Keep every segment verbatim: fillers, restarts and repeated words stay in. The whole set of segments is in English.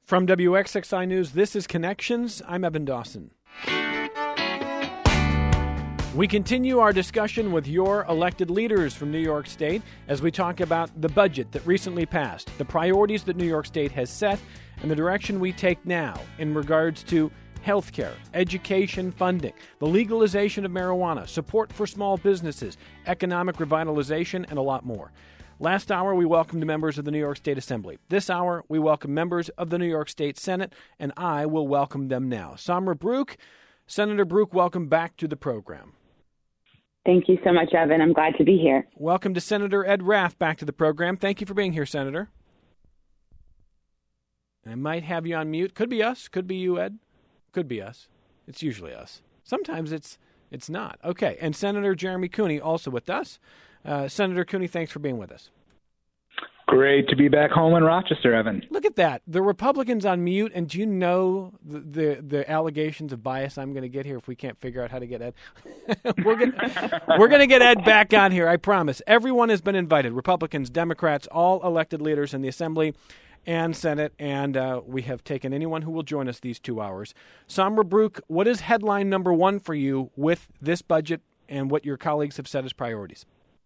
From W X X I News, this is Connections. I'm Evan Dawson. We continue our discussion with your elected leaders from New York State as we talk about the budget that recently passed, the priorities that New York State has set, and the direction we take now in regards to healthcare, education funding, the legalization of marijuana, support for small businesses, economic revitalization, and a lot more. Last hour, we welcomed members of the New York State Assembly. This hour, we welcome members of the New York State Senate, and I will welcome them now. Samra Brouk, Senator Brouk, welcome back to the program. Thank you so much, Evan. I'm glad to be here. Welcome to Senator Ed Raff back to the program. Thank you for being here, Senator. I might have you on mute. Could be us. Could be you, Ed. Could be us. It's usually us. Sometimes it's it's not. Okay. And Senator Jeremy Cooney also with us. Uh, Senator Cooney, thanks for being with us. Great to be back home in Rochester, Evan. Look at that. The Republicans on mute, and do you know the the, the allegations of bias I'm going to get here if we can't figure out how to get Ed? we're going we're going to get Ed back on here, I promise. Everyone has been invited, Republicans, Democrats, all elected leaders in the Assembly and Senate, and uh, we have taken anyone who will join us these two hours. Samra Brouk, what is headline number one for you with this budget and what your colleagues have set as priorities?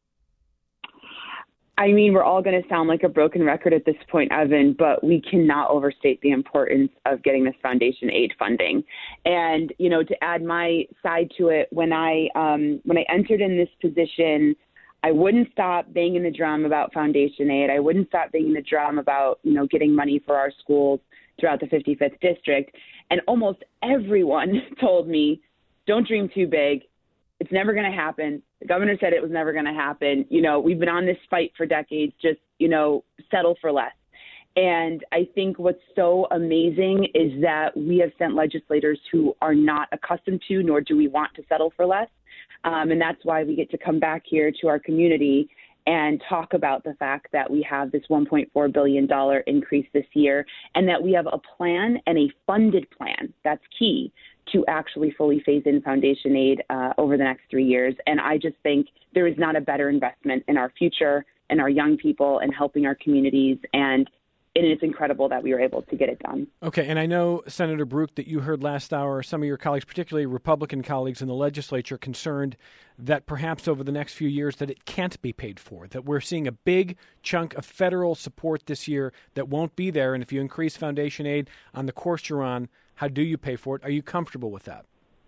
I mean, we're all going to sound like a broken record at this point, Evan, but we cannot overstate the importance of getting this foundation aid funding. And, you know, to add my side to it, when I um, when I entered in this position, I wouldn't stop banging the drum about foundation aid. I wouldn't stop banging the drum about, you know, getting money for our schools throughout the fifty-fifth district. And almost everyone told me, don't dream too big. It's never going to happen. The governor said it was never going to happen. You know, we've been on this fight for decades. Just, you know, settle for less. And I think what's so amazing is that we have sent legislators who are not accustomed to, nor do we want to settle for less. Um, and that's why we get to come back here to our community and talk about the fact that we have this one point four billion dollars increase this year, and that we have a plan and a funded plan. That's key to actually fully phase in foundation aid uh, over the next three years. And I just think there is not a better investment in our future and our young people and helping our communities. And And it's incredible that we were able to get it done. Okay, and I know, Senator Brouk, that you heard last hour some of your colleagues, particularly Republican colleagues in the legislature, concerned that perhaps over the next few years that it can't be paid for, that we're seeing a big chunk of federal support this year that won't be there. And if you increase foundation aid on the course you're on, how do you pay for it? Are you comfortable with that?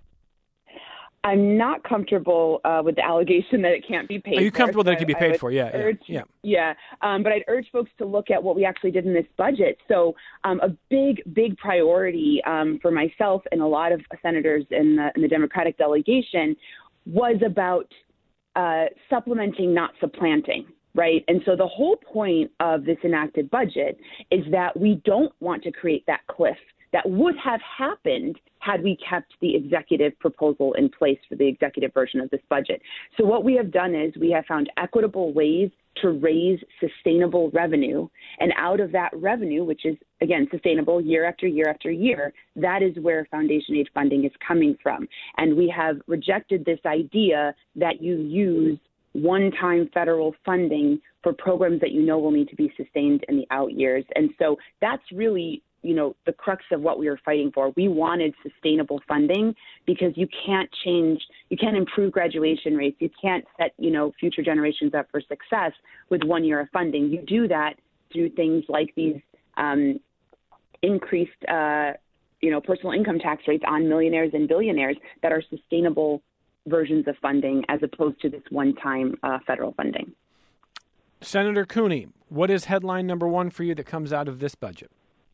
I'm not comfortable uh, with the allegation that it can't be paid for. Are you comfortable for, that it can be paid for? Yeah, urge, yeah, yeah. Yeah, um, but I'd urge folks to look at what we actually did in this budget. So um, a big, big priority um, for myself and a lot of senators in the, in the Democratic delegation was about uh, supplementing, not supplanting. Right. And so the whole point of this enacted budget is that we don't want to create that cliff that would have happened had we kept the executive proposal in place for the executive version of this budget. So what we have done is we have found equitable ways to raise sustainable revenue. And out of that revenue, which is, again, sustainable year after year after year, that is where foundation aid funding is coming from. And we have rejected this idea that you use one-time federal funding for programs that you know will need to be sustained in the out years. And so that's really, you know, the crux of what we were fighting for. We wanted sustainable funding because you can't change, you can't improve graduation rates. You can't set, you know, future generations up for success with one year of funding. You do that through things like these um, increased, uh, you know, personal income tax rates on millionaires and billionaires that are sustainable versions of funding as opposed to this one-time uh, federal funding. Senator Cooney, what is headline number one for you that comes out of this budget?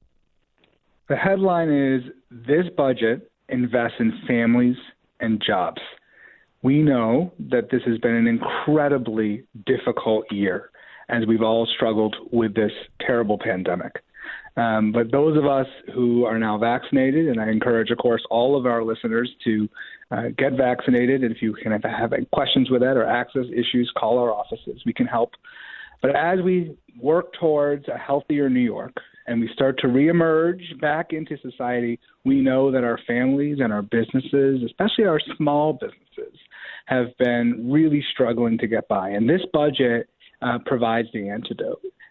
The headline is, this budget invests in families and jobs. We know that this has been an incredibly difficult year as we've all struggled with this terrible pandemic. Um, but those of us who are now vaccinated, and I encourage, of course, all of our listeners to uh, get vaccinated. And if you can have, have any questions with that or access issues, call our offices. We can help. But as we work towards a healthier New York and we start to reemerge back into society, we know that our families and our businesses, especially our small businesses, have been really struggling to get by. And this budget uh, provides the antidote.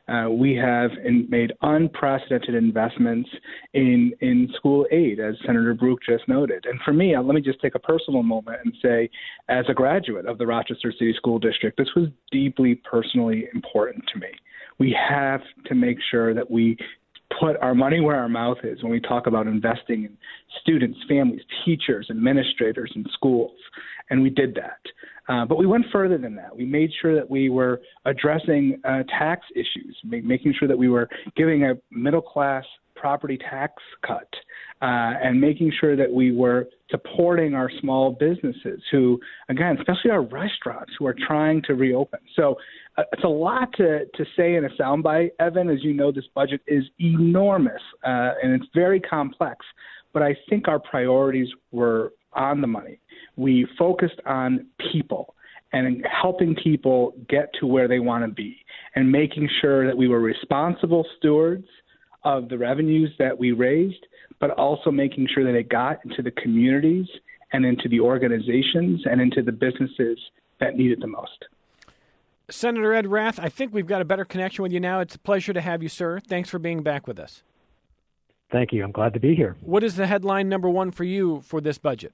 Uh, we have in, made unprecedented investments in in school aid, as Senator Brook just noted. And for me, uh, let me just take a personal moment and say, as a graduate of the Rochester City School District, this was deeply personally important to me. We have to make sure that we put our money where our mouth is when we talk about investing in students, families, teachers, administrators, and schools. And we did that. Uh, but we went further than that. We made sure that we were addressing uh, tax issues, make, making sure that we were giving a middle-class property tax cut, uh, and making sure that we were supporting our small businesses who, again, especially our restaurants who are trying to reopen. So uh, it's a lot to, to say in a soundbite, Evan. As you know, this budget is enormous, uh, and it's very complex. But I think our priorities were on the money. We focused on people and helping people get to where they want to be and making sure that we were responsible stewards of the revenues that we raised, but also making sure that it got into the communities and into the organizations and into the businesses that need it the most. Senator Ed Rath, I think we've got a better connection with you now. It's a pleasure to have you, sir. Thanks for being back with us. Thank you. I'm glad to be here. What is the headline number one for you for this budget?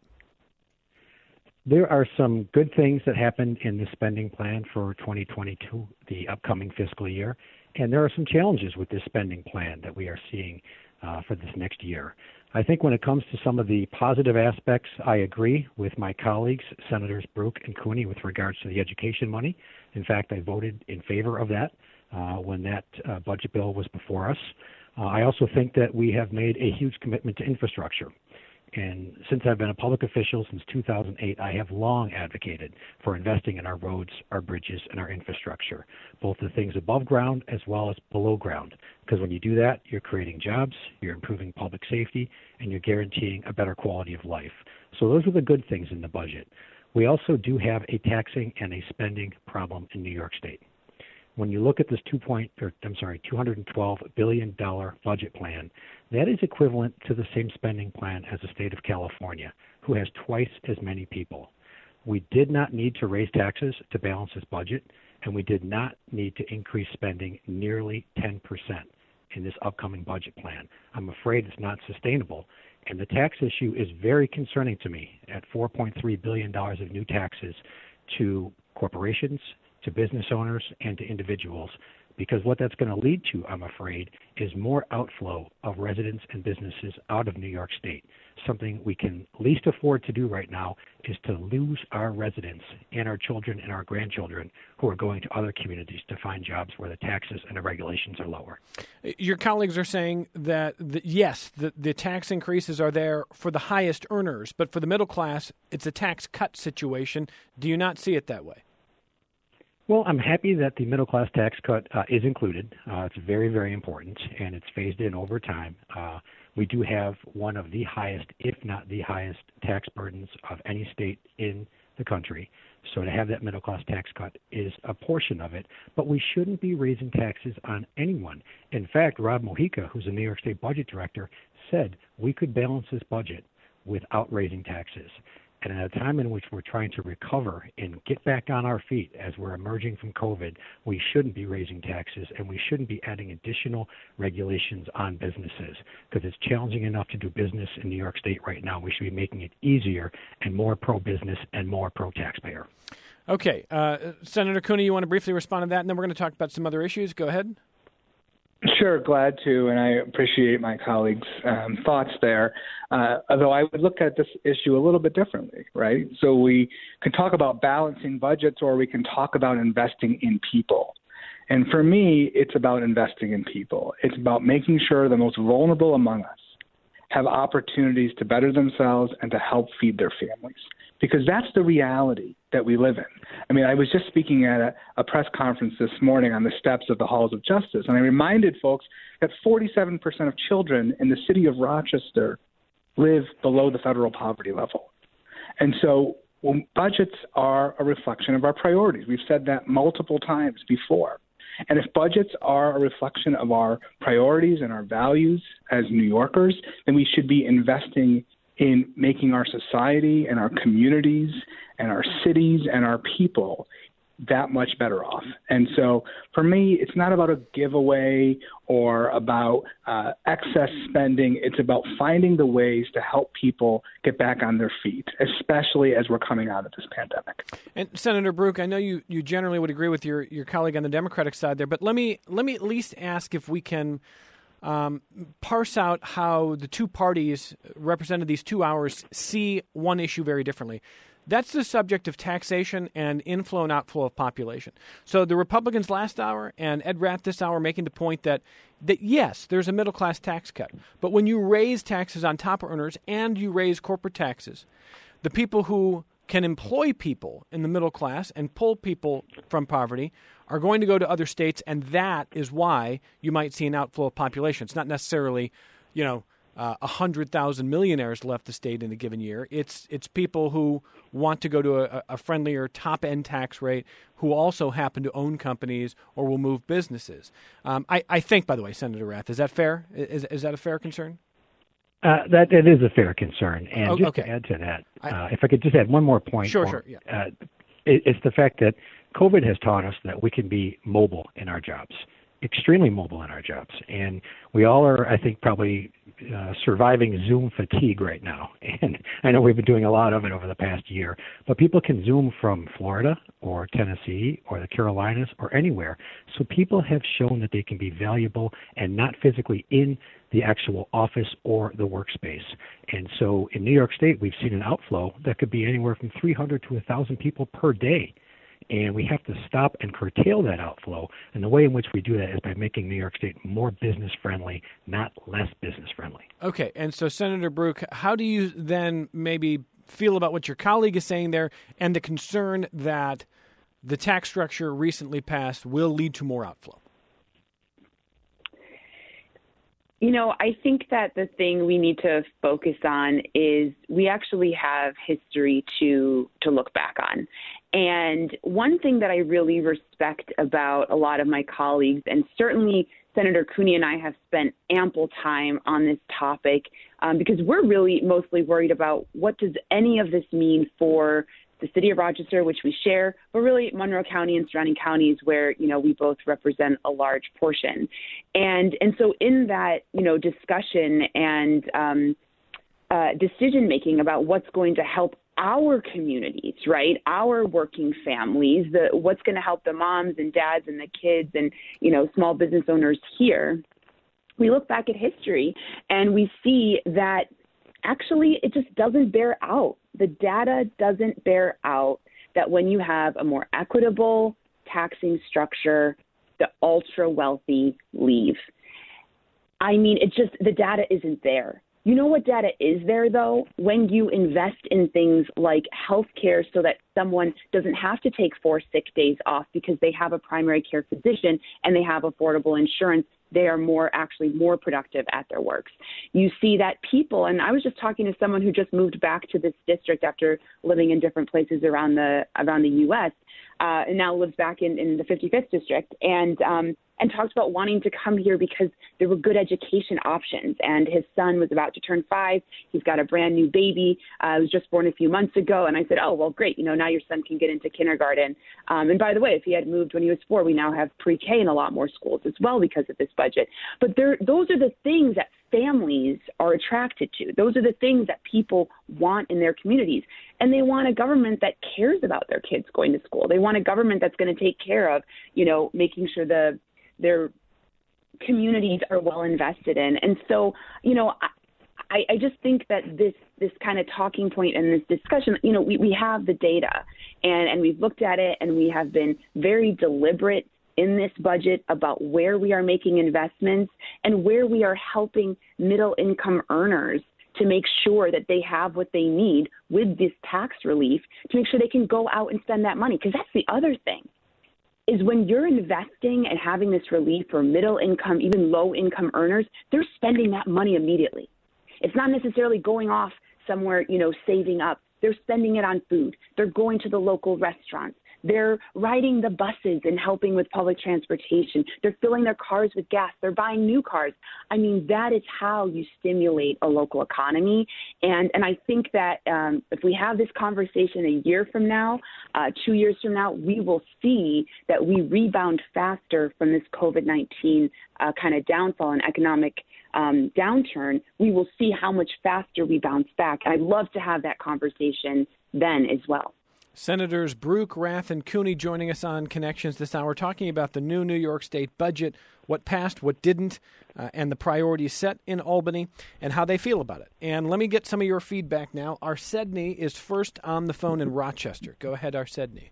There are some good things that happened in the spending plan for twenty twenty-two, the upcoming fiscal year, and there are some challenges with this spending plan that we are seeing uh, for this next year. I think when it comes to some of the positive aspects, I agree with my colleagues, Senators Brook and Cooney, with regards to the education money. In fact, I voted in favor of that uh, when that uh, budget bill was before us. Uh, I also think that we have made a huge commitment to infrastructure. And since I've been a public official since two thousand eight, I have long advocated for investing in our roads, our bridges, and our infrastructure, both the things above ground as well as below ground. Because when you do that, you're creating jobs, you're improving public safety, and you're guaranteeing a better quality of life. So those are the good things in the budget. We also do have a taxing and a spending problem in New York State. When you look at this two point, or I'm sorry, two hundred twelve billion dollars budget plan, that is equivalent to the same spending plan as the state of California, who has twice as many people. We did not need to raise taxes to balance this budget, and we did not need to increase spending nearly ten percent in this upcoming budget plan. I'm afraid it's not sustainable, and the tax issue is very concerning to me at four point three billion dollars of new taxes to corporations, to business owners, and to individuals, because what that's going to lead to, I'm afraid, is more outflow of residents and businesses out of New York State. Something we can least afford to do right now is to lose our residents and our children and our grandchildren who are going to other communities to find jobs where the taxes and the regulations are lower. Your colleagues are saying that, the, yes, the, the tax increases are there for the highest earners, but for the middle class, it's a tax cut situation. Do you not see it that way? Well, I'm happy that the middle-class tax cut uh, is included. Uh, it's very, very important, and it's phased in over time. Uh, we do have one of the highest, if not the highest, tax burdens of any state in the country. So to have that middle-class tax cut is a portion of it, but we shouldn't be raising taxes on anyone. In fact, Rob Mojica, who's the New York State Budget Director, said we could balance this budget without raising taxes. And at a time in which we're trying to recover and get back on our feet as we're emerging from COVID, we shouldn't be raising taxes and we shouldn't be adding additional regulations on businesses because it's challenging enough to do business in New York State right now. We should be making it easier and more pro-business and more pro-taxpayer. Okay. Uh, Senator Cooney, you want to briefly respond to that, and then we're going to talk about some other issues. Go ahead. Sure, glad to, and I appreciate my colleagues' um, thoughts there. Uh, although I would look at this issue a little bit differently, right? So we can talk about balancing budgets, or we can talk about investing in people. And for me, it's about investing in people. It's about making sure the most vulnerable among us have opportunities to better themselves and to help feed their families, because that's the reality that we live in. I mean, I was just speaking at a, a press conference this morning on the steps of the halls of justice, and I reminded folks that forty-seven percent of children in the city of Rochester live below the federal poverty level. And so well, budgets are a reflection of our priorities. We've said that multiple times before. And if budgets are a reflection of our priorities and our values as New Yorkers, then we should be investing in making our society and our communities and our cities and our people that much better off. And so for me, it's not about a giveaway or about uh, excess spending. It's about finding the ways to help people get back on their feet, especially as we're coming out of this pandemic. And Senator Brook, I know you, you generally would agree with your, your colleague on the Democratic side there, but let me let me at least ask if we can um, parse out how the two parties represented these two hours see one issue very differently. That's the subject of taxation and inflow and outflow of population. So the Republicans last hour and Ed Rath this hour making the point that, that yes, there's a middle-class tax cut. But when you raise taxes on top earners and you raise corporate taxes, the people who can employ people in the middle class and pull people from poverty are going to go to other states, and that is why you might see an outflow of population. It's not necessarily, you know, Uh, one hundred thousand millionaires left the state in a given year. It's it's people who want to go to a, a friendlier top-end tax rate who also happen to own companies or will move businesses. Um, I, I think, by the way, Senator Rath, is that fair? Is, is that a fair concern? Uh, that, that is a fair concern. And oh, just okay. to add to that, I, uh, if I could just add one more point. Sure, or, sure. Yeah. Uh, it, it's the fact that COVID has taught us that we can be mobile in our jobs. Extremely mobile in our jobs. And we all are, I think, probably uh, surviving Zoom fatigue right now. And I know we've been doing a lot of it over the past year, but people can Zoom from Florida or Tennessee or the Carolinas or anywhere. So people have shown that they can be valuable and not physically in the actual office or the workspace. And so in New York State, we've seen an outflow that could be anywhere from three hundred to one thousand people per day. And we have to stop and curtail that outflow. And the way in which we do that is by making New York State more business-friendly, not less business-friendly. Okay. And so, Senator Brook, how do you then maybe feel about what your colleague is saying there and the concern that the tax structure recently passed will lead to more outflow? You know, I think that the thing we need to focus on is we actually have history to to look back on. And one thing that I really respect about a lot of my colleagues, and certainly Senator Cooney and I have spent ample time on this topic um, because we're really mostly worried about what does any of this mean for the city of Rochester, which we share, but really Monroe County and surrounding counties where, you know, we both represent a large portion. And and so in that, you know, discussion and um, uh, decision-making about what's going to help our communities, right, our working families, the what's going to help the moms and dads and the kids and, you know, small business owners here, we look back at history and we see that actually it just doesn't bear out. The data doesn't bear out that when you have a more equitable taxing structure, the ultra wealthy leave. I mean, it just, the data isn't there. You know what data is there, though? When you invest in things like healthcare so that someone doesn't have to take four sick days off because they have a primary care physician and they have affordable insurance, they are more actually more productive at their works. You see that people, and I was just talking to someone who just moved back to this district after living in different places around the around the U S uh, and now lives back in, in the fifty-fifth district, and um, and talked about wanting to come here because there were good education options. And his son was about to turn five. He's got a brand new baby. Uh, was just born a few months ago. And I said, oh, well, great. You know, now your son can get into kindergarten. Um, and by the way, if he had moved when he was four, we now have pre-K in a lot more schools as well because of this budget. But there, those are the things that families are attracted to. Those are the things that people want in their communities. And they want a government that cares about their kids going to school. They want a government that's going to take care of, you know, making sure the their communities are well invested in. And so, you know, I, I just think that this this kind of talking point and this discussion, you know, we, we have the data and, and we've looked at it and we have been very deliberate in this budget about where we are making investments and where we are helping middle income earners to make sure that they have what they need with this tax relief to make sure they can go out and spend that money. Because that's the other thing. Is when you're investing and having this relief for middle income, even low income earners, they're spending that money immediately. It's not necessarily going off somewhere, you know, saving up. They're spending it on food. They're going to the local restaurants. They're riding the buses and helping with public transportation. They're filling their cars with gas. They're buying new cars. I mean, that is how you stimulate a local economy. And and I think that um, if we have this conversation a year from now, uh, two years from now, we will see that we rebound faster from this COVID nineteen uh, kind of downfall and economic um, downturn. We will see how much faster we bounce back. I'd love to have that conversation then as well. Senators Brook, Rath, and Cooney joining us on Connections this hour, talking about the new New York State budget, what passed, what didn't, uh, and the priorities set in Albany, and how they feel about it. And let me get some of your feedback now. Arsedni is first on the phone in Rochester. Go ahead, Arsedni.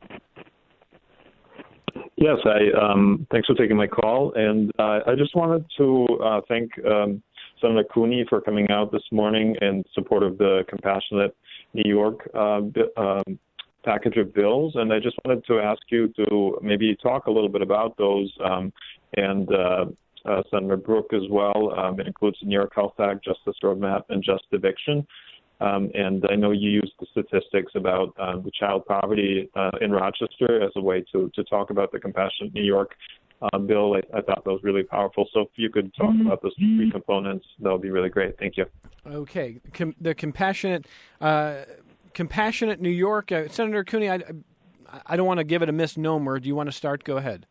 Yes, I um, thanks for taking my call, and uh, I just wanted to uh, thank um, Senator Cooney for coming out this morning in support of the Compassionate New York uh, um, package of bills, and I just wanted to ask you to maybe talk a little bit about those, um, and uh, uh, Senator Brook as well. Um, it includes the New York Health Act, Justice Roadmap, and Just Eviction. Um, and I know you used the statistics about uh, the child poverty uh, in Rochester as a way to, to talk about the Compassionate New York uh, bill. I, I thought that was really powerful. So if you could talk mm-hmm. about those three components, that would be really great. Thank you. Okay. Com- the Compassionate uh, Compassionate New York, uh, Senator Cooney, I, I don't want to give it a misnomer. Do you want to start? Go ahead.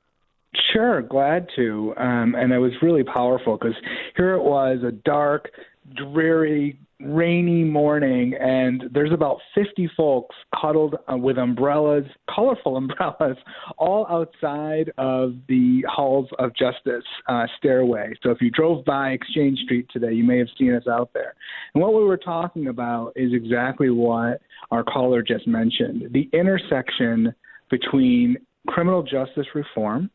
Sure, glad to. Um, and it was really powerful because here it was, a dark, dreary, rainy morning, and there's about fifty folks huddled uh, with umbrellas, colorful umbrellas, all outside of the Halls of Justice uh, stairway. So if you drove by Exchange Street today, you may have seen us out there. And what we were talking about is exactly what our caller just mentioned, the intersection between criminal justice reform,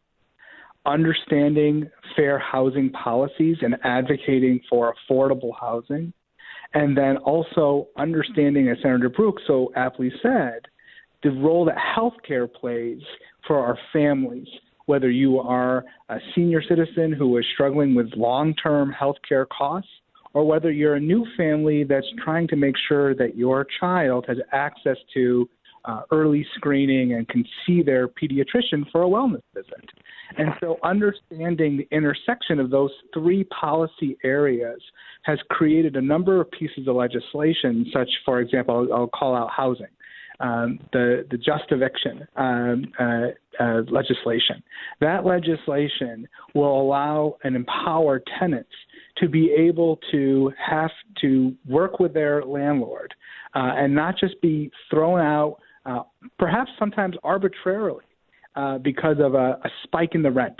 understanding fair housing policies and advocating for affordable housing, and then also understanding, as Senator Brook so aptly said, the role that healthcare plays for our families, whether you are a senior citizen who is struggling with long-term healthcare costs, or whether you're a new family that's trying to make sure that your child has access to uh, early screening and can see their pediatrician for a wellness visit. And so understanding the intersection of those three policy areas has created a number of pieces of legislation, such, for example, I'll, I'll call out housing, um, the, the Just Eviction um, uh, uh, legislation. That legislation will allow and empower tenants to be able to have to work with their landlord uh, and not just be thrown out, uh, perhaps sometimes arbitrarily, Uh, because of a, a spike in the rent.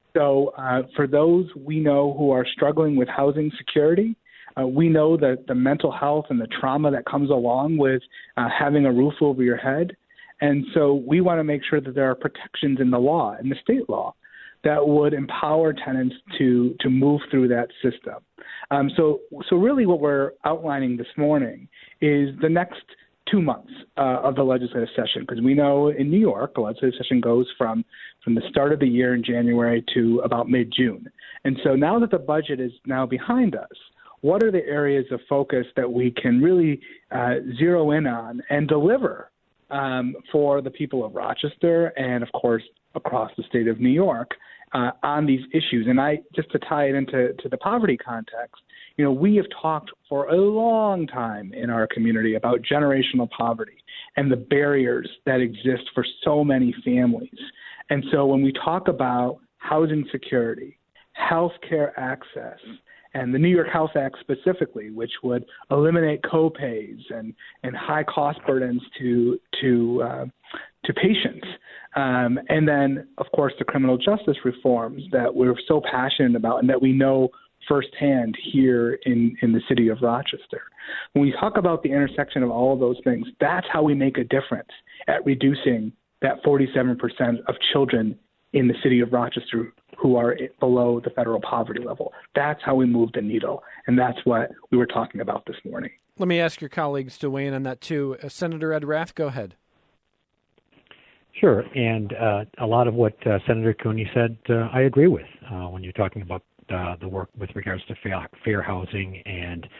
So uh, for those we know who are struggling with housing security, uh, we know that the mental health and the trauma that comes along with uh, having a roof over your head. And so we want to make sure that there are protections in the law, in the state law, that would empower tenants to to move through that system. Um, so, so really what we're outlining this morning is the next two months uh, of the legislative session, because we know in New York, the legislative session goes from, from the start of the year in January to about mid-June. And so now that the budget is now behind us, what are the areas of focus that we can really uh, zero in on and deliver um, for the people of Rochester and, of course, across the state of New York uh, on these issues? And I, just to tie it into to the poverty context, you know, we have talked for a long time in our community about generational poverty and the barriers that exist for so many families. And so when we talk about housing security, healthcare access, and the New York Health Act specifically, which would eliminate co-pays and, and high cost burdens to to uh, to patients, um, and then of course the criminal justice reforms that we're so passionate about and that we know firsthand here in, in the city of Rochester. When we talk about the intersection of all of those things, that's how we make a difference at reducing that forty-seven percent of children in the city of Rochester who are below the federal poverty level. That's how we move the needle, and that's what we were talking about this morning. Let me ask your colleagues to weigh in on that too. Uh, Senator Ed Rath, go ahead. Sure, and uh, a lot of what uh, Senator Cooney said, uh, I agree with uh, when you're talking about Uh, the work with regards to fair, fair housing and, you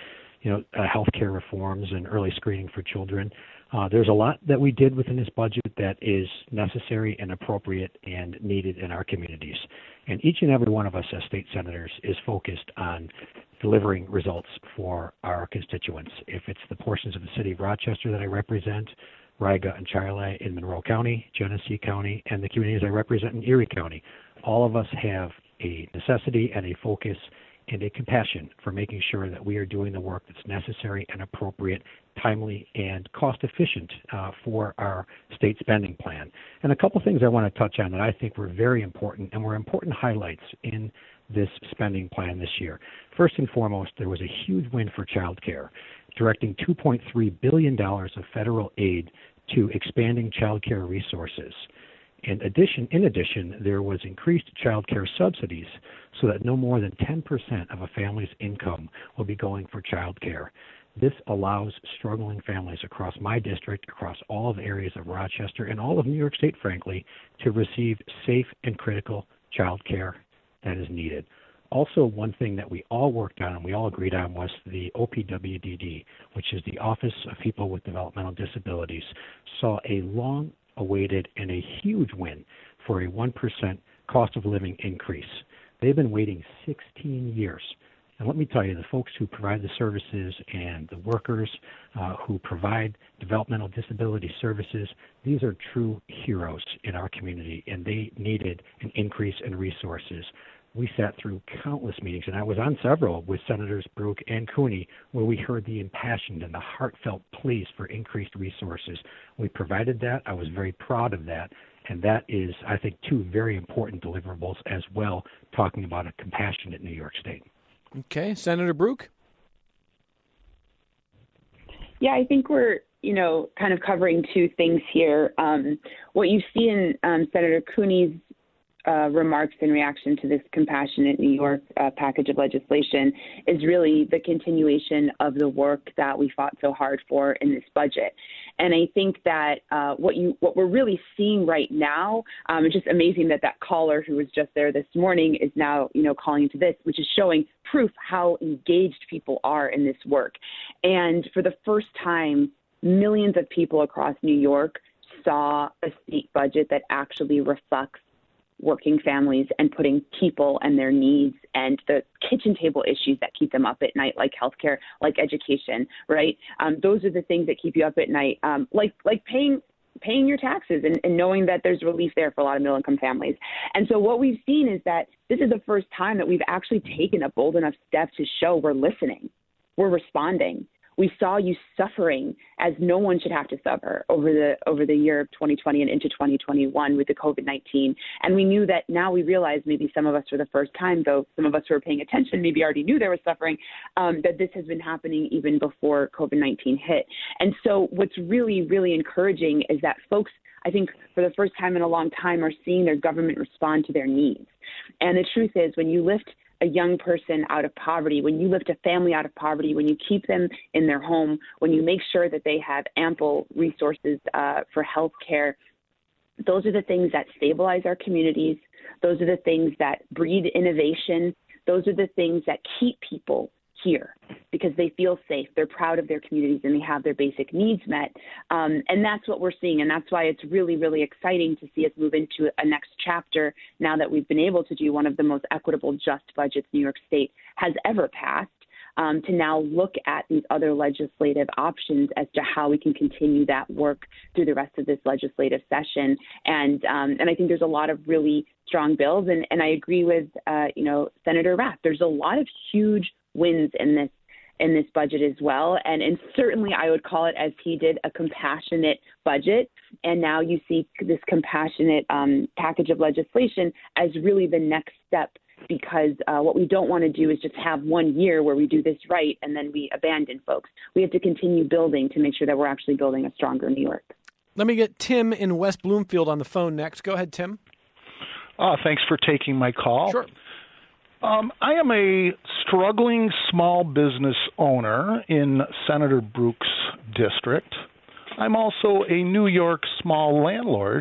you know, uh, healthcare reforms and early screening for children. Uh, there's a lot that we did within this budget that is necessary and appropriate and needed in our communities. And each and every one of us as state senators is focused on delivering results for our constituents. If it's the portions of the city of Rochester that I represent, Riga and Charolais in Monroe County, Genesee County, and the communities I represent in Erie County, all of us have a necessity and a focus and a compassion for making sure that we are doing the work that's necessary and appropriate, timely, and cost-efficient uh, for our state spending plan. And a couple things I want to touch on that I think were very important and were important highlights in this spending plan this year. First and foremost, there was a huge win for child care, directing two point three billion dollars of federal aid to expanding child care resources. In addition, in addition, there was increased child care subsidies so that no more than ten percent of a family's income will be going for child care. This allows struggling families across my district, across all of the areas of Rochester, and all of New York State, frankly, to receive safe and critical child care that is needed. Also, one thing that we all worked on and we all agreed on was the O P W D D, which is the Office of People with Developmental Disabilities, saw a long awaited and a huge win for a one percent cost of living increase. They've been waiting sixteen years. And let me tell you, the folks who provide the services and the workers uh, who provide developmental disability services, these are true heroes in our community, and they needed an increase in resources. We sat through countless meetings, and I was on several with Senators Brook and Cooney, where we heard the impassioned and the heartfelt pleas for increased resources. We provided that. I was very proud of that. And that is, I think, two very important deliverables as well, talking about a compassionate New York State. Okay. Senator Brook? Yeah, I think we're, you know, kind of covering two things here. Um, what you see in um, Senator Cooney's Uh, remarks in reaction to this Compassionate New York uh, package of legislation is really the continuation of the work that we fought so hard for in this budget. And I think that uh, what you what we're really seeing right now, um, it's just amazing that that caller who was just there this morning is now, you know, calling into this, which is showing proof how engaged people are in this work. And for the first time, millions of people across New York saw a state budget that actually reflects working families and putting people and their needs and the kitchen table issues that keep them up at night, like healthcare, like education, right? Um, those are the things that keep you up at night, um, like like paying paying your taxes and, and knowing that there's relief there for a lot of middle-income families. And so what we've seen is that this is the first time that we've actually taken a bold enough step to show we're listening, we're responding. We saw you suffering as no one should have to suffer over the over the year of twenty twenty and into twenty twenty-one with the COVID nineteen. And we knew that now we realize, maybe some of us for the first time, though some of us who are paying attention maybe already knew there was suffering, um, that this has been happening even before COVID nineteen hit. And so what's really, really encouraging is that folks, I think for the first time in a long time, are seeing their government respond to their needs. And the truth is, when you lift a young person out of poverty, when you lift a family out of poverty, when you keep them in their home, when you make sure that they have ample resources uh, for health care, those are the things that stabilize our communities. Those are the things that breed innovation. Those are the things that keep people here because they feel safe, they're proud of their communities, and they have their basic needs met. Um, and that's what we're seeing. And that's why it's really, really exciting to see us move into a next chapter now that we've been able to do one of the most equitable, just budgets New York State has ever passed, um, to now look at these other legislative options as to how we can continue that work through the rest of this legislative session. And um, and I think there's a lot of really strong bills. And, and I agree with, uh, you know, Senator Rath. There's a lot of huge wins in this in this budget as well. And, and certainly I would call it, as he did, a compassionate budget. And now you see this compassionate um, package of legislation as really the next step, because uh, what we don't want to do is just have one year where we do this right and then we abandon folks. We have to continue building to make sure that we're actually building a stronger New York. Let me get Tim in West Bloomfield on the phone next. Go ahead, Tim. Uh, thanks for taking my call. Sure. Um, I am a struggling small business owner in Senator Brook's district. I'm also a New York small landlord,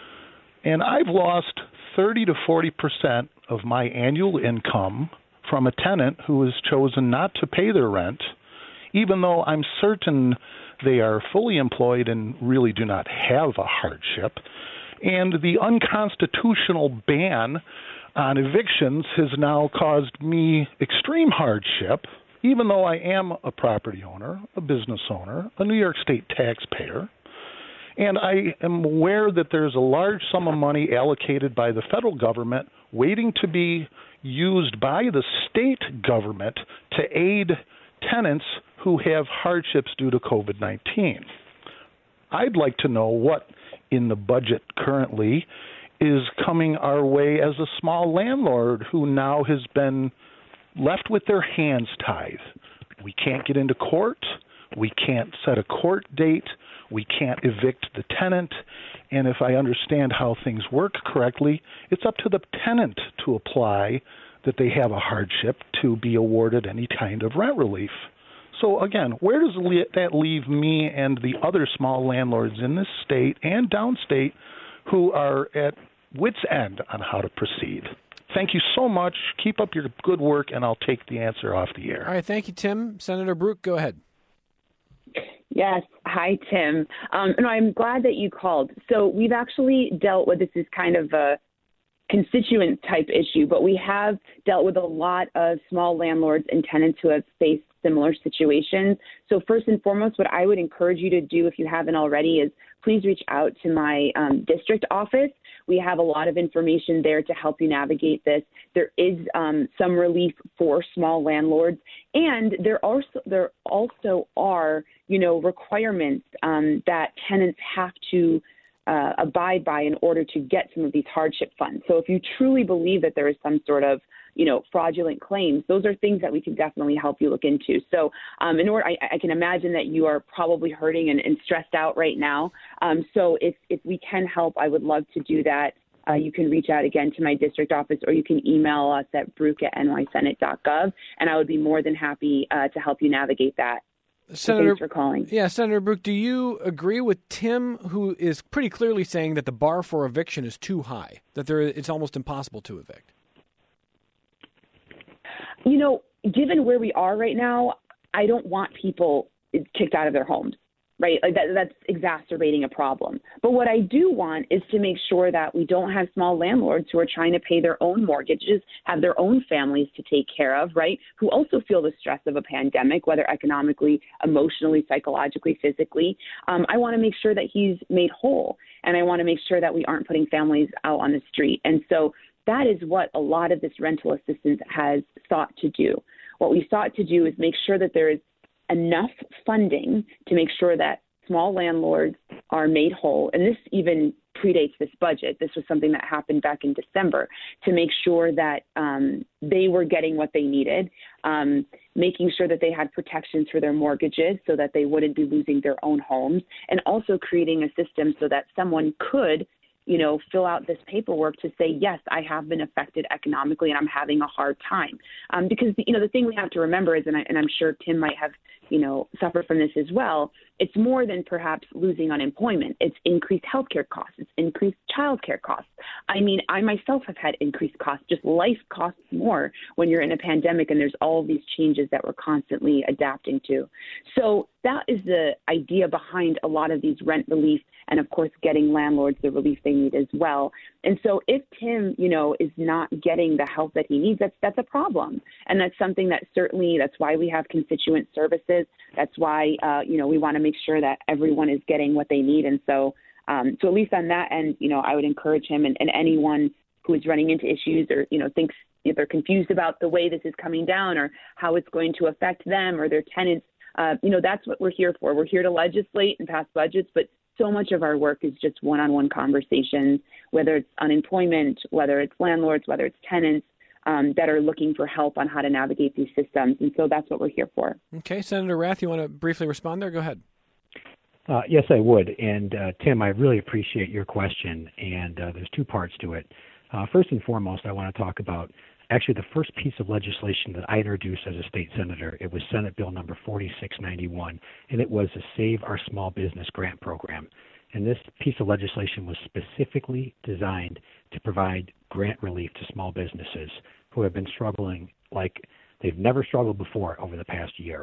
and I've lost thirty to forty percent of my annual income from a tenant who has chosen not to pay their rent even though I'm certain they are fully employed and really do not have a hardship. And the unconstitutional ban on evictions has now caused me extreme hardship, even though I am a property owner, a business owner, a New York State taxpayer. And I am aware that there's a large sum of money allocated by the federal government waiting to be used by the state government to aid tenants who have hardships due to COVID nineteen. I'd like to know what in the budget currently is coming our way as a small landlord who now has been left with their hands tied. We can't get into court. We can't set a court date. We can't evict the tenant. And if I understand how things work correctly, it's up to the tenant to apply that they have a hardship to be awarded any kind of rent relief. So again, where does that leave me and the other small landlords in this state and downstate who are at wit's end on how to proceed? Thank you so much. Keep up your good work, and I'll take the answer off the air. All right, thank you, Tim. Senator Brook, go ahead. Yes. Hi, Tim. Um, no, I'm glad that you called. So we've actually dealt with, this is kind of a constituent type issue, but we have dealt with a lot of small landlords and tenants who have faced similar situations. So first and foremost, what I would encourage you to do if you haven't already is please reach out to my um, district office. We have a lot of information there to help you navigate this. There is um, some relief for small landlords, and there also there also are you know requirements um, that tenants have to uh, abide by in order to get some of these hardship funds. So if you truly believe that there is some sort of you know, fraudulent claims, those are things that we can definitely help you look into. So um, in order, I, I can imagine that you are probably hurting and, and stressed out right now. Um, so if, if we can help, I would love to do that. Uh, you can reach out again to my district office, or you can email us at brook at n y senate dot gov, and I would be more than happy uh, to help you navigate that. Senator, thanks for calling. Yeah, Senator Brook, do you agree with Tim, who is pretty clearly saying that the bar for eviction is too high, that there it's almost impossible to evict? You know, given where we are right now, I don't want people kicked out of their homes, right? Like that, that's exacerbating a problem. But what I do want is to make sure that we don't have small landlords who are trying to pay their own mortgages, have their own families to take care of, right? Who also feel the stress of a pandemic, whether economically, emotionally, psychologically, physically. Um, I want to make sure that he's made whole, and I want to make sure that we aren't putting families out on the street. And so that is what a lot of this rental assistance has sought to do. What we sought to do is make sure that there is enough funding to make sure that small landlords are made whole. And this even predates this budget. This was something that happened back in December, to make sure that um, they were getting what they needed, um, making sure that they had protections for their mortgages so that they wouldn't be losing their own homes, and also creating a system so that someone could you know, fill out this paperwork to say, yes, I have been affected economically and I'm having a hard time. Um, because, you know, the thing we have to remember is, and, I, and I'm sure Tim might have, you know, suffered from this as well, it's more than perhaps losing unemployment. It's increased healthcare costs. It's increased childcare costs. I mean, I myself have had increased costs. Just life costs more when you're in a pandemic and there's all of these changes that we're constantly adapting to. So that is the idea behind a lot of these rent relief, and of course getting landlords the relief they need as well. And so if Tim, you know, is not getting the help that he needs, that's that's a problem. And that's something that certainly, that's why we have constituent services. That's why, uh, you know, we want to make sure that everyone is getting what they need. And so, um, so at least on that end, you know, I would encourage him and, and anyone who is running into issues or, you know, thinks if they're confused about the way this is coming down or how it's going to affect them or their tenants, uh, you know, that's what we're here for. We're here to legislate and pass budgets, but so much of our work is just one-on-one conversations, whether it's unemployment, whether it's landlords, whether it's tenants um, that are looking for help on how to navigate these systems. And so that's what we're here for. Okay. Senator Rath, you want to briefly respond there? Go ahead. Uh, yes, I would. And uh, Tim, I really appreciate your question. And uh, there's two parts to it. Uh, first and foremost, I want to talk about actually the first piece of legislation that I introduced as a state senator. It was Senate Bill number forty-six ninety-one, and it was the Save Our Small Business Grant Program. And this piece of legislation was specifically designed to provide grant relief to small businesses who have been struggling like they've never struggled before over the past year.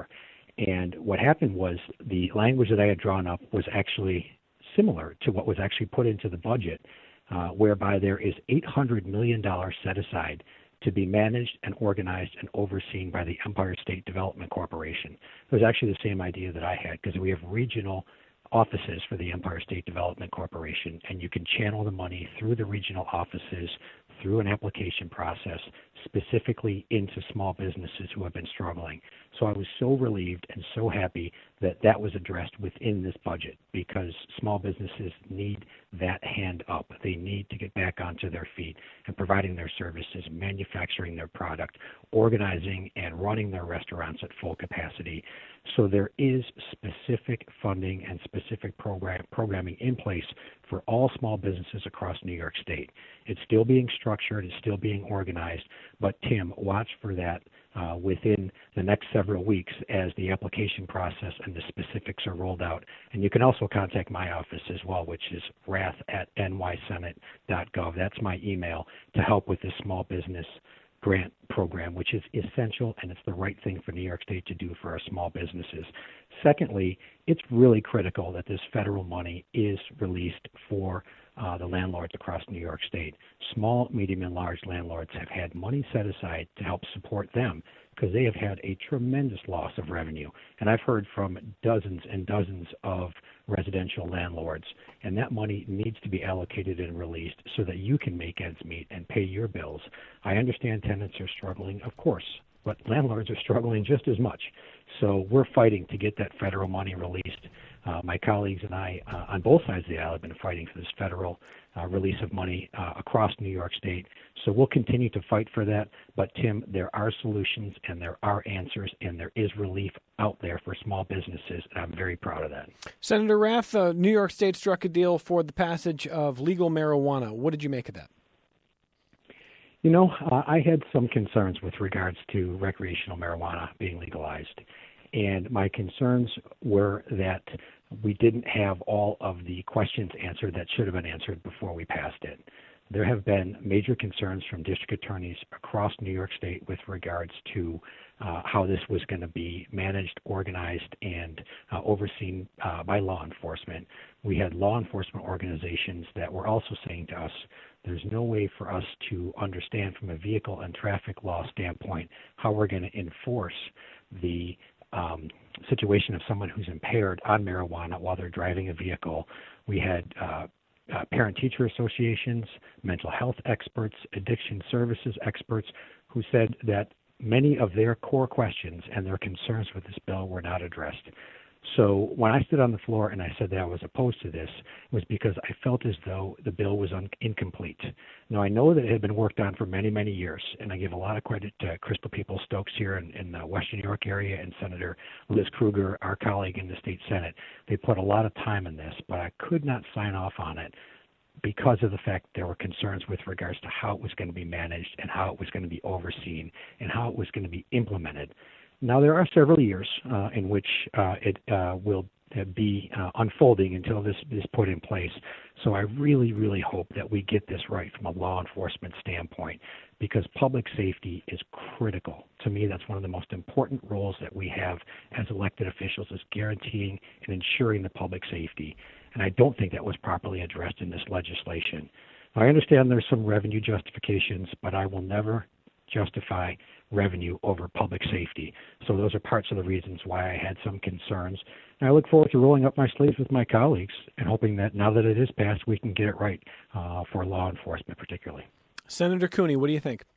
And what happened was the language that I had drawn up was actually similar to what was actually put into the budget, uh, whereby there is eight hundred million dollars set aside to be managed and organized and overseen by the Empire State Development Corporation. It was actually the same idea that I had, because we have regional offices for the Empire State Development Corporation, and you can channel the money through the regional offices through an application process specifically into small businesses who have been struggling. So I was so relieved and so happy that that was addressed within this budget, because small businesses need that hand up. They need to get back onto their feet and providing their services, manufacturing their product, organizing and running their restaurants at full capacity. So there is specific funding and specific program, programming in place for all small businesses across New York State. It's still being structured, it's still being organized, but Tim, watch for that uh, within the next several weeks as the application process and the specifics are rolled out. And you can also contact my office as well, which is rath at n y senate dot gov. That's my email to help with this small business grant program, which is essential, and it's the right thing for New York State to do for our small businesses. Secondly, it's really critical that this federal money is released for uh, the landlords across New York State. Small, medium, and large landlords have had money set aside to help support them because they have had a tremendous loss of revenue. And I've heard from dozens and dozens of residential landlords, and that money needs to be allocated and released so that you can make ends meet and pay your bills. I understand tenants are struggling, of course, but landlords are struggling just as much. So we're fighting to get that federal money released. Uh, my colleagues and I uh, on both sides of the aisle have been fighting for this federal uh, release of money uh, across New York State. So we'll continue to fight for that. But, Tim, there are solutions and there are answers and there is relief out there for small businesses, and I'm very proud of that. Senator Rath, uh, New York State struck a deal for the passage of legal marijuana. What did you make of that? You know, uh, I had some concerns with regards to recreational marijuana being legalized. And my concerns were that we didn't have all of the questions answered that should have been answered before we passed it. There have been major concerns from district attorneys across New York State with regards to uh, how this was going to be managed, organized, and uh, overseen uh, by law enforcement. We had law enforcement organizations that were also saying to us, there's no way for us to understand from a vehicle and traffic law standpoint how we're going to enforce the um, situation of someone who's impaired on marijuana while they're driving a vehicle. We had uh, uh, parent-teacher associations, mental health experts, addiction services experts who said that many of their core questions and their concerns with this bill were not addressed. So when I stood on the floor and I said that I was opposed to this, it was because I felt as though the bill was un- incomplete. Now, I know that it had been worked on for many, many years, and I give a lot of credit to Crystal Peoples-Stokes here in, in the Western New York area and Senator Liz Krueger, our colleague in the state Senate. They put a lot of time in this, but I could not sign off on it because of the fact there were concerns with regards to how it was going to be managed and how it was going to be overseen and how it was going to be implemented. Now, there are several years uh, in which uh, it uh, will be uh, unfolding until this is put in place. So I really, really hope that we get this right from a law enforcement standpoint, because public safety is critical. To me, that's one of the most important roles that we have as elected officials, is guaranteeing and ensuring the public safety. And I don't think that was properly addressed in this legislation. I understand there's some revenue justifications, but I will never justify revenue over public safety. So those are parts of the reasons why I had some concerns. And I look forward to rolling up my sleeves with my colleagues and hoping that now that it is passed, we can get it right uh, for law enforcement particularly. Senator Cooney, what do you think?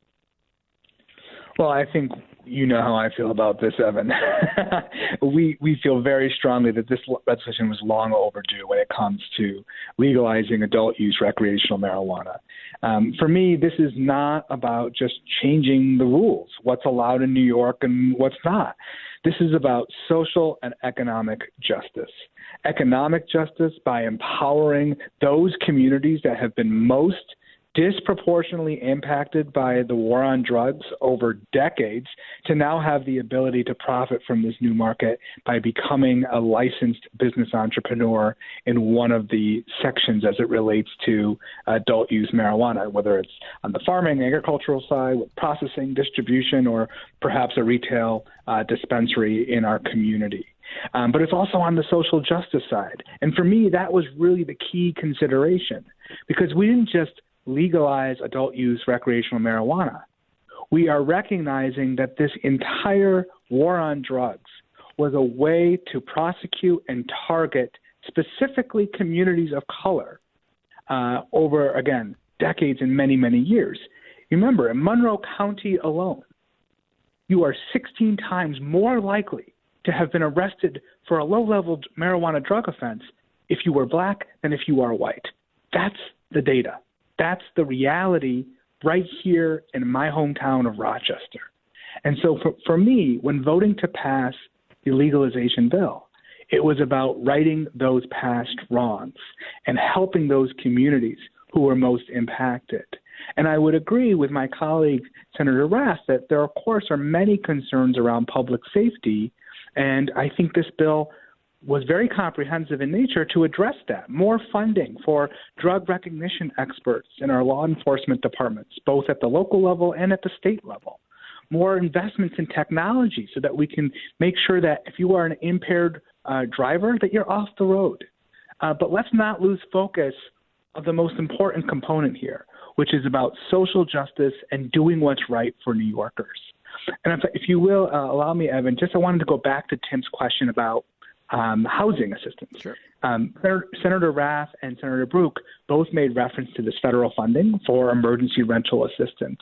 Well, I think you know how I feel about this, Evan. we we feel very strongly that this legislation was long overdue when it comes to legalizing adult use recreational marijuana. Um, for me, this is not about just changing the rules, what's allowed in New York and what's not. This is about social and economic justice. Economic justice by empowering those communities that have been most disproportionately impacted by the war on drugs over decades to now have the ability to profit from this new market by becoming a licensed business entrepreneur in one of the sections as it relates to adult use marijuana, whether it's on the farming, agricultural side, with processing, distribution, or perhaps a retail uh, dispensary in our community. Um, but it's also on the social justice side. And for me, that was really the key consideration, because we didn't just legalize adult use recreational marijuana. We are recognizing that this entire war on drugs was a way to prosecute and target specifically communities of color uh, over, again, decades and many, many years. Remember, in Monroe County alone, you are sixteen times more likely to have been arrested for a low-level marijuana drug offense if you were black than if you are white. That's the data. That's the reality right here in my hometown of Rochester. And so for, for me, when voting to pass the legalization bill, it was about righting those past wrongs and helping those communities who were most impacted. And I would agree with my colleague, Senator Rath, that there, of course, are many concerns around public safety. And I think this bill was very comprehensive in nature to address that. More funding for drug recognition experts in our law enforcement departments, both at the local level and at the state level. More investments in technology so that we can make sure that if you are an impaired uh, driver, that you're off the road. Uh, but let's not lose focus of the most important component here, which is about social justice and doing what's right for New Yorkers. And if, if you will uh, allow me, Evan, just I wanted to go back to Tim's question about um, housing assistance. Sure. Um, Senator, Senator Rath and Senator Brook both made reference to this federal funding for emergency rental assistance.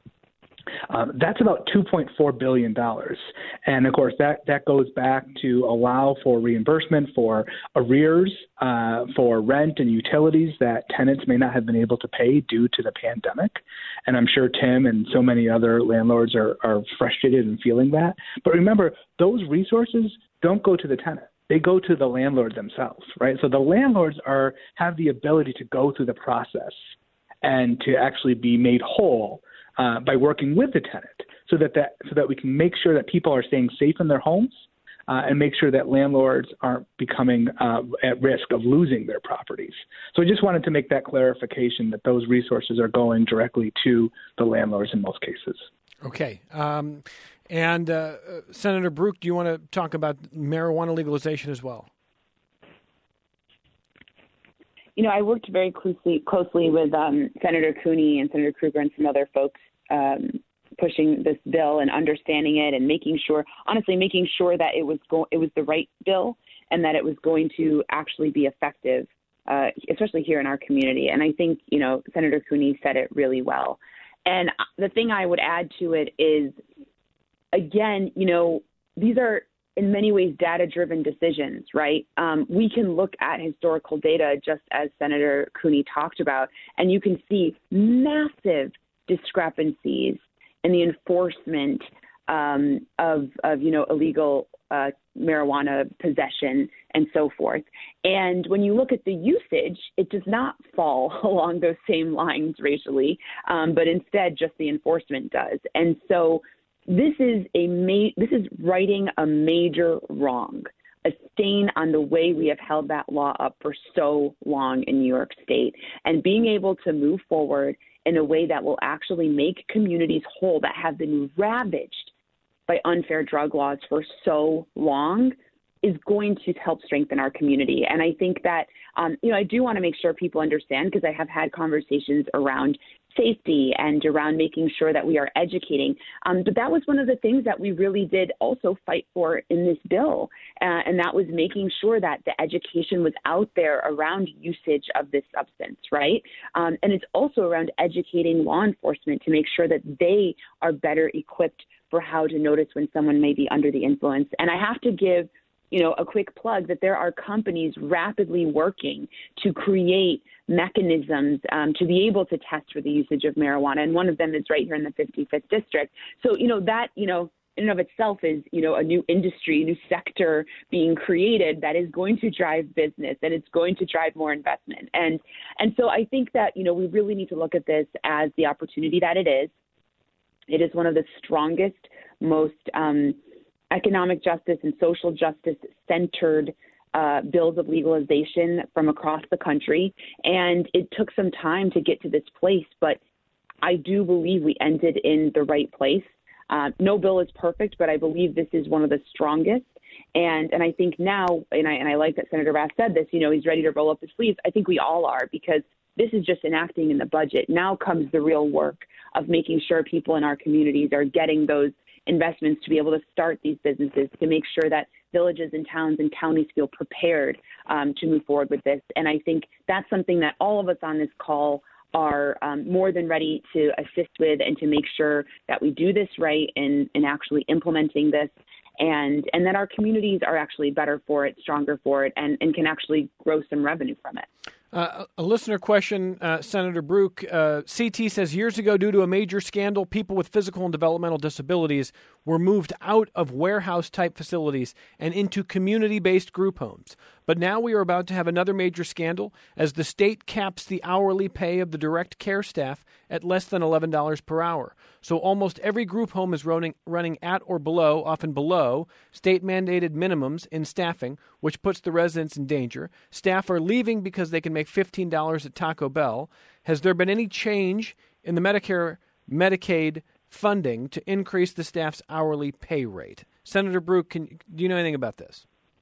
Um, that's about two point four billion dollars. And, of course, that, that goes back to allow for reimbursement for arrears, uh, for rent and utilities that tenants may not have been able to pay due to the pandemic. And I'm sure Tim and so many other landlords are, are frustrated and feeling that. But remember, those resources don't go to the tenant. They go to the landlord themselves, right? So the landlords are have the ability to go through the process and to actually be made whole Uh, by working with the tenant, so that, that so that we can make sure that people are staying safe in their homes uh, and make sure that landlords aren't becoming uh, at risk of losing their properties. So I just wanted to make that clarification that those resources are going directly to the landlords in most cases. Okay. Um, and uh, Senator Brook, do you want to talk about marijuana legalization as well? You know, I worked very closely closely with um, Senator Cooney and Senator Krueger and some other folks um, pushing this bill and understanding it and making sure, honestly, making sure that it was go- it was the right bill and that it was going to actually be effective, uh, especially here in our community. And I think, you know, Senator Cooney said it really well. And the thing I would add to it is, again, you know, these are in many ways data-driven decisions, right? Um, we can look at historical data, just as Senator Cooney talked about, and you can see massive discrepancies in the enforcement um, of, of, you know, illegal uh, marijuana possession and so forth. And when you look at the usage, it does not fall along those same lines racially, um, but instead just the enforcement does. And so This is a ma- this is righting a major wrong, a stain on the way we have held that law up for so long in New York State, and being able to move forward in a way that will actually make communities whole that have been ravaged by unfair drug laws for so long is going to help strengthen our community. And I think that, um, you know, I do want to make sure people understand, because I have had conversations around safety and around making sure that we are educating. Um, but that was one of the things that we really did also fight for in this bill. Uh, and that was making sure that the education was out there around usage of this substance, right? Um, and it's also around educating law enforcement to make sure that they are better equipped for how to notice when someone may be under the influence. And I have to give you know, a quick plug that there are companies rapidly working to create mechanisms um, to be able to test for the usage of marijuana. And one of them is right here in the fifty-fifth district. So, you know, that, you know, in and of itself is, you know, a new industry, a new sector being created that is going to drive business and it's going to drive more investment. And, and so I think that, you know, we really need to look at this as the opportunity that it is. It is one of the strongest, most, um, economic justice and social justice centered uh, bills of legalization from across the country. And it took some time to get to this place, but I do believe we ended in the right place. Uh, no bill is perfect, but I believe this is one of the strongest. And and I think now, and I and I like that Senator Rast said this, you know, he's ready to roll up his sleeves. I think we all are, because this is just enacting in the budget. Now comes the real work of making sure people in our communities are getting those investments to be able to start these businesses, to make sure that villages and towns and counties feel prepared um, to move forward with this. And I think that's something that all of us on this call are um, more than ready to assist with, and to make sure that we do this right in, in actually implementing this, and, and that our communities are actually better for it, stronger for it, and, and can actually grow some revenue from it. Uh, a listener question, uh, Senator Brook. Uh, C T says, years ago, due to a major scandal, people with physical and developmental disabilities were moved out of warehouse-type facilities and into community-based group homes. But now we are about to have another major scandal as the state caps the hourly pay of the direct care staff at less than eleven dollars per hour. So almost every group home is running, running at or below, often below, state-mandated minimums in staffing, which puts the residents in danger. Staff are leaving because they can make fifteen dollars at Taco Bell. Has there been any change in the Medicare, Medicaid funding to increase the staff's hourly pay rate? Senator Brook, can, do you know anything about this?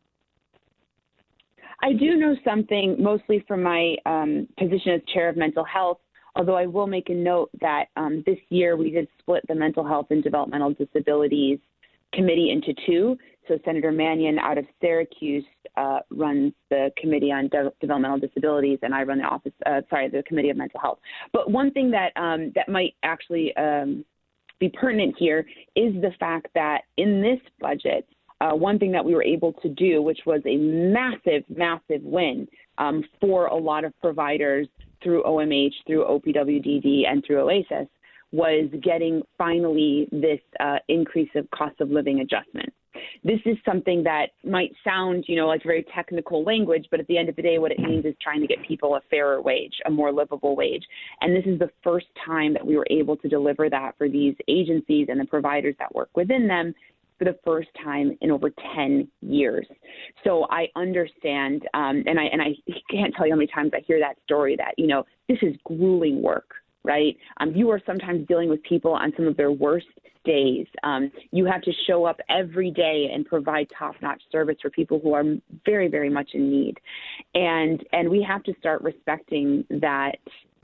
I do know something, mostly from my um, position as chair of mental health, although I will make a note that um, this year we did split the mental health and developmental disabilities committee into two. So Senator Mannion out of Syracuse uh, runs the Committee on De- Developmental Disabilities, and I run the office, uh, sorry, the Committee of Mental Health. But one thing that um, that might actually um, be pertinent here is the fact that in this budget, Uh, one thing that we were able to do, which was a massive, massive win um, for a lot of providers through O M H, through O P W D D, and through OASIS, was getting finally this uh, increase of cost of living adjustment. This is something that might sound, you know, like very technical language, but at the end of the day, what it means is trying to get people a fairer wage, a more livable wage. And this is the first time that we were able to deliver that for these agencies and the providers that work within them, for the first time in over ten years. So I understand, um, and I and I can't tell you how many times I hear that story that, you know, this is grueling work, right? Um, you are sometimes dealing with people on some of their worst days. Um, you have to show up every day and provide top-notch service for people who are very, very much in need. And and we have to start respecting that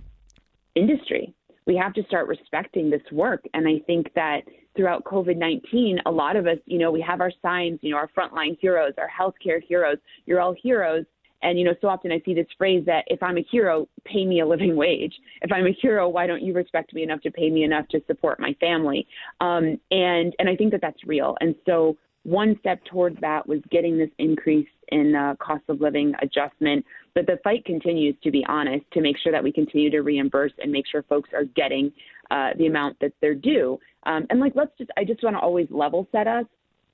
industry. We have to start respecting this work. And I think that throughout COVID nineteen, a lot of us, you know, we have our signs, you know, our frontline heroes, our healthcare heroes, you're all heroes. And, you know, so often I see this phrase that if I'm a hero, pay me a living wage. If I'm a hero, why don't you respect me enough to pay me enough to support my family? Um, and, and I think that that's real. And so one step towards that was getting this increase in uh, cost of living adjustment. But the fight continues, to be honest, to make sure that we continue to reimburse and make sure folks are getting uh, the amount that they're due. Um, and like, let's just, I just want to always level set us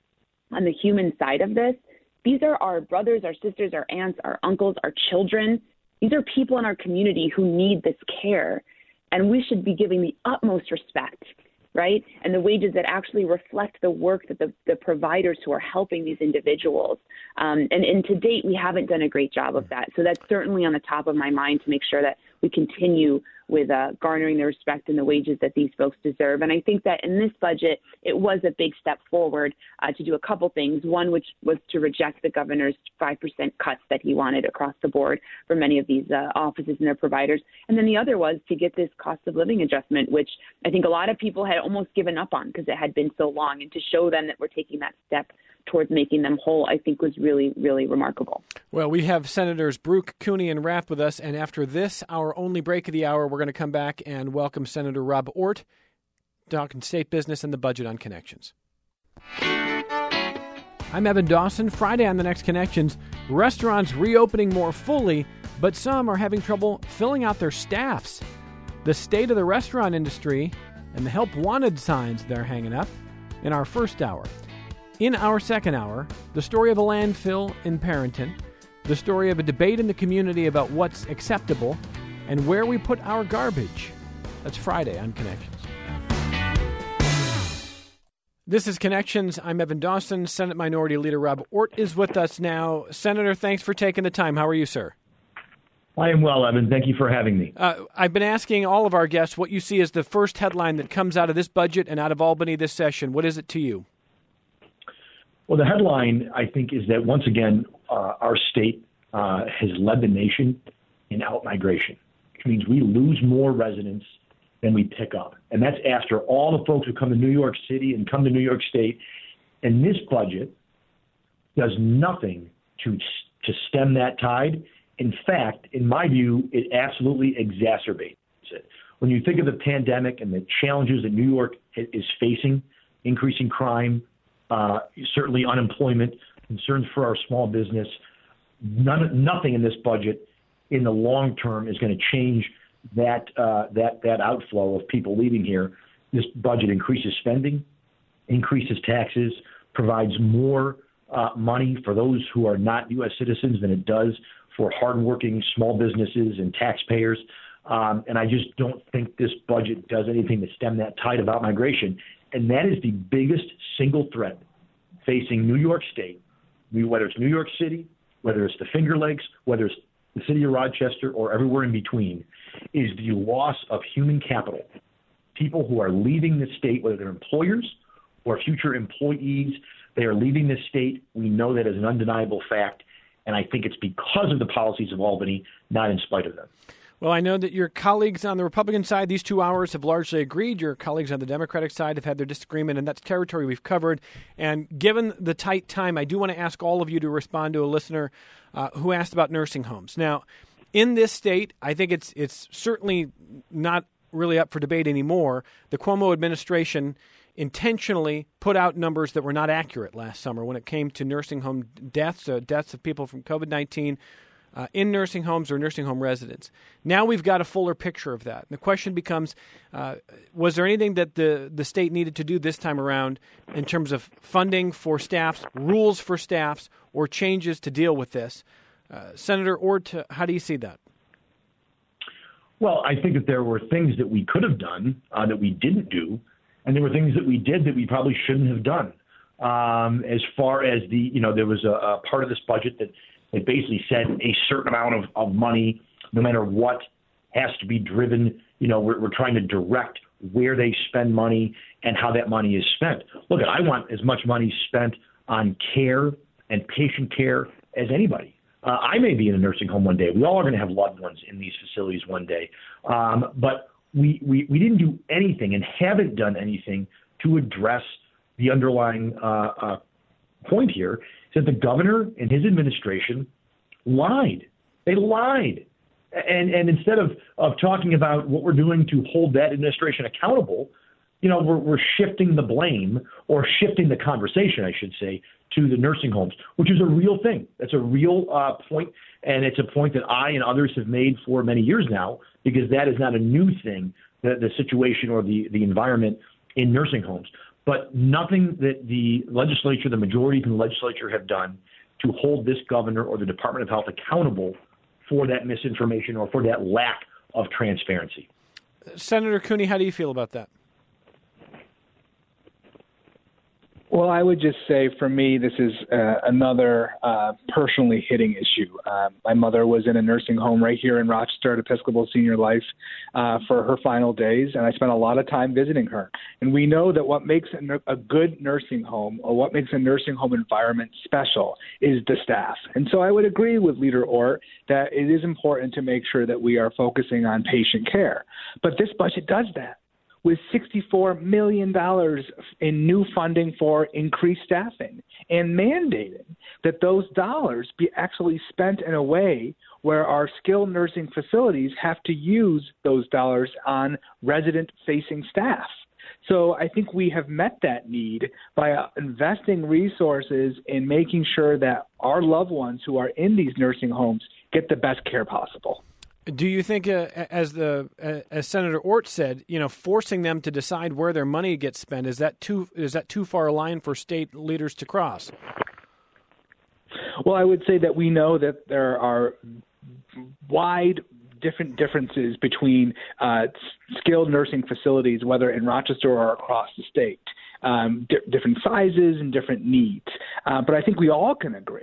on the human side of this. These are our brothers, our sisters, our aunts, our uncles, our children. These are people in our community who need this care. And we should be giving the utmost respect, right? And the wages that actually reflect the work that the, the providers who are helping these individuals. Um, and, and to date, we haven't done a great job of that. So that's certainly on the top of my mind to make sure that we continue with uh, garnering the respect and the wages that these folks deserve. And I think that in this budget, it was a big step forward uh, to do a couple things. One, which was to reject the governor's five percent cuts that he wanted across the board for many of these uh, offices and their providers. And then the other was to get this cost of living adjustment, which I think a lot of people had almost given up on because it had been so long. And to show them that we're taking that step towards making them whole, I think was really, really remarkable. Well, we have Senators Brook, Cooney, and Rath with us, and after this, our only break of the hour, we're going to come back and welcome Senator Rob Ortt, talking state business and the budget on Connections. I'm Evan Dawson. Friday on The Next Connections, restaurants reopening more fully, but some are having trouble filling out their staffs. The state of the restaurant industry and the help wanted signs they're hanging up in our first hour. In our second hour, the story of a landfill in Parenton, the story of a debate in the community about what's acceptable, and where we put our garbage. That's Friday on Connections. This is Connections. I'm Evan Dawson. Senate Minority Leader Rob Ortt is with us now. Senator, thanks for taking the time. How are you, sir? I am well, Evan. Thank you for having me. Uh, I've been asking all of our guests what you see as the first headline that comes out of this budget and out of Albany this session. What is it to you? Well, the headline, I think, is that once again, uh, our state uh, has led the nation in out-migration, which means we lose more residents than we pick up. And that's after all the folks who come to New York City and come to New York State. And this budget does nothing to to stem that tide. In fact, in my view, it absolutely exacerbates it. When you think of the pandemic and the challenges that New York is facing, increasing crime, uh, certainly unemployment, concerns for our small business, none, nothing in this budget in the long term is going to change that uh, that that outflow of people leaving here. This budget increases spending, increases taxes, provides more uh, money for those who are not U S citizens than it does for hardworking small businesses and taxpayers. Um, and I just don't think this budget does anything to stem that tide of out-migration. And that is the biggest single threat facing New York State, whether it's New York City, whether it's the Finger Lakes, whether it's the city of Rochester, or everywhere in between, is the loss of human capital. People who are leaving the state, whether they're employers or future employees, they are leaving the state. We know that as an undeniable fact. And I think it's because of the policies of Albany, not in spite of them. Well, I know that your colleagues on the Republican side, these two hours have largely agreed. Your colleagues on the Democratic side have had their disagreement, and that's territory we've covered. And given the tight time, I do want to ask all of you to respond to a listener uh, who asked about nursing homes. Now, in this state, I think it's it's certainly not really up for debate anymore. The Cuomo administration intentionally put out numbers that were not accurate last summer when it came to nursing home deaths, uh, deaths of people from COVID nineteen uh, in nursing homes or nursing home residents. Now we've got a fuller picture of that. And the question becomes, uh, was there anything that the, the state needed to do this time around in terms of funding for staffs, rules for staffs, or changes to deal with this? Uh, Senator Ort, how do you see that? Well, I think that there were things that we could have done uh, that we didn't do. And there were things that we did that we probably shouldn't have done. Um, as far as the, you know, there was a, a part of this budget that, that basically said a certain amount of, of money, no matter what, has to be driven. You know, we're, we're trying to direct where they spend money and how that money is spent. Look, I want as much money spent on care and patient care as anybody. Uh, I may be in a nursing home one day. We all are going to have loved ones in these facilities one day. Um, but We, we, we didn't do anything and haven't done anything to address the underlying uh, uh, point here, is that the governor and his administration lied. They lied. And, and instead of, of talking about what we're doing to hold that administration accountable, you know, we're, we're shifting the blame or shifting the conversation, I should say, to the nursing homes, which is a real thing. That's a real uh, point, and it's a point that I and others have made for many years now, because that is not a new thing, the, the situation or the, the environment in nursing homes. But nothing that the legislature, the majority of the legislature have done to hold this governor or the Department of Health accountable for that misinformation or for that lack of transparency. Senator Cooney, how do you feel about that? Well, I would just say for me, this is uh, another uh, personally hitting issue. Uh, my mother was in a nursing home right here in Rochester at Episcopal Senior Life uh, for her final days, and I spent a lot of time visiting her. And we know that what makes a, a good nursing home or what makes a nursing home environment special is the staff. And so I would agree with Leader Ort that it is important to make sure that we are focusing on patient care. But this budget does that, with sixty-four million dollars in new funding for increased staffing and mandating that those dollars be actually spent in a way where our skilled nursing facilities have to use those dollars on resident-facing staff. So I think we have met that need by uh, investing resources in making sure that our loved ones who are in these nursing homes get the best care possible. Do you think, uh, as the uh, as Senator Ort said, you know, forcing them to decide where their money gets spent, is that too is that too far a line for state leaders to cross? Well, I would say that we know that there are wide different differences between uh, skilled nursing facilities, whether in Rochester or across the state, um, di- different sizes and different needs. Uh, but I think we all can agree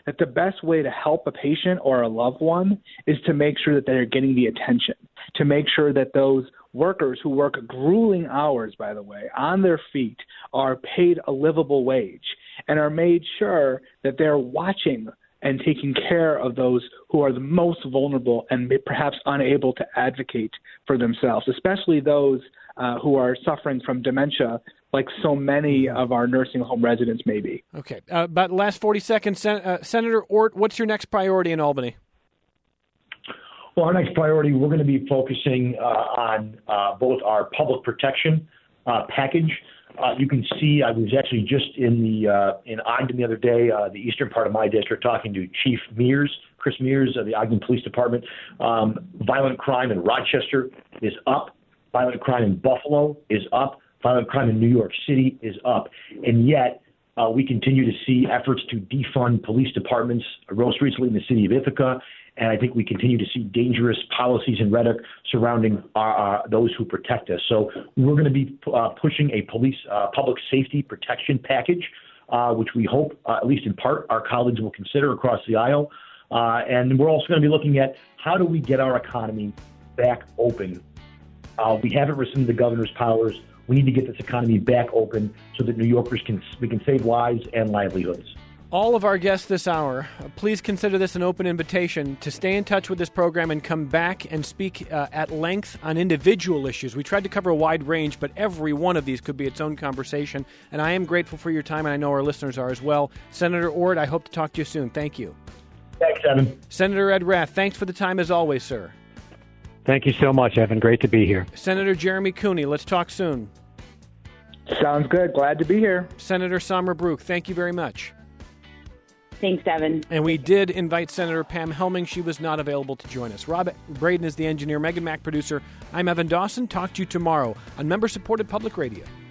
that the best way to help a patient or a loved one is to make sure that they're getting the attention, to make sure that those workers who work grueling hours, by the way, on their feet are paid a livable wage and are made sure that they're watching and taking care of those who are the most vulnerable and perhaps unable to advocate for themselves, especially those uh, who are suffering from dementia, like so many of our nursing home residents may be. Okay. Uh, about the last forty seconds, Sen- uh, Senator Ort, what's your next priority in Albany? Well, our next priority, we're going to be focusing uh, on uh, both our public protection uh, package. Uh, you can see I was actually just in the uh, in Ogden the other day, uh, the eastern part of my district, talking to Chief Mears, Chris Mears of the Ogden Police Department. Um, violent crime in Rochester is up. Violent crime in Buffalo is up. Violent crime in New York City is up. And yet uh, we continue to see efforts to defund police departments, most recently in the city of Ithaca. And I think we continue to see dangerous policies and rhetoric surrounding our, uh, those who protect us. So we're going to be uh, pushing a police uh, public safety protection package, uh, which we hope, uh, at least in part, our colleagues will consider across the aisle. Uh, and we're also going to be looking at how do we get our economy back open. Uh, we haven't rescinded the governor's powers. We need to get this economy back open so that New Yorkers can we can save lives and livelihoods. All of our guests this hour, uh, please consider this an open invitation to stay in touch with this program and come back and speak uh, at length on individual issues. We tried to cover a wide range, but every one of these could be its own conversation. And I am grateful for your time, and I know our listeners are as well. Senator Ort, I hope to talk to you soon. Thank you. Thanks, Evan. Senator Ed Rath, thanks for the time as always, sir. Thank you so much, Evan. Great to be here. Senator Jeremy Cooney, let's talk soon. Sounds good. Glad to be here. Senator Sommer Brook, thank you very much. Thanks, Evan. And we did invite Senator Pam Helming. She was not available to join us. Rob Braden is the engineer. Megan Mack, producer. I'm Evan Dawson. Talk to you tomorrow on member-supported public radio.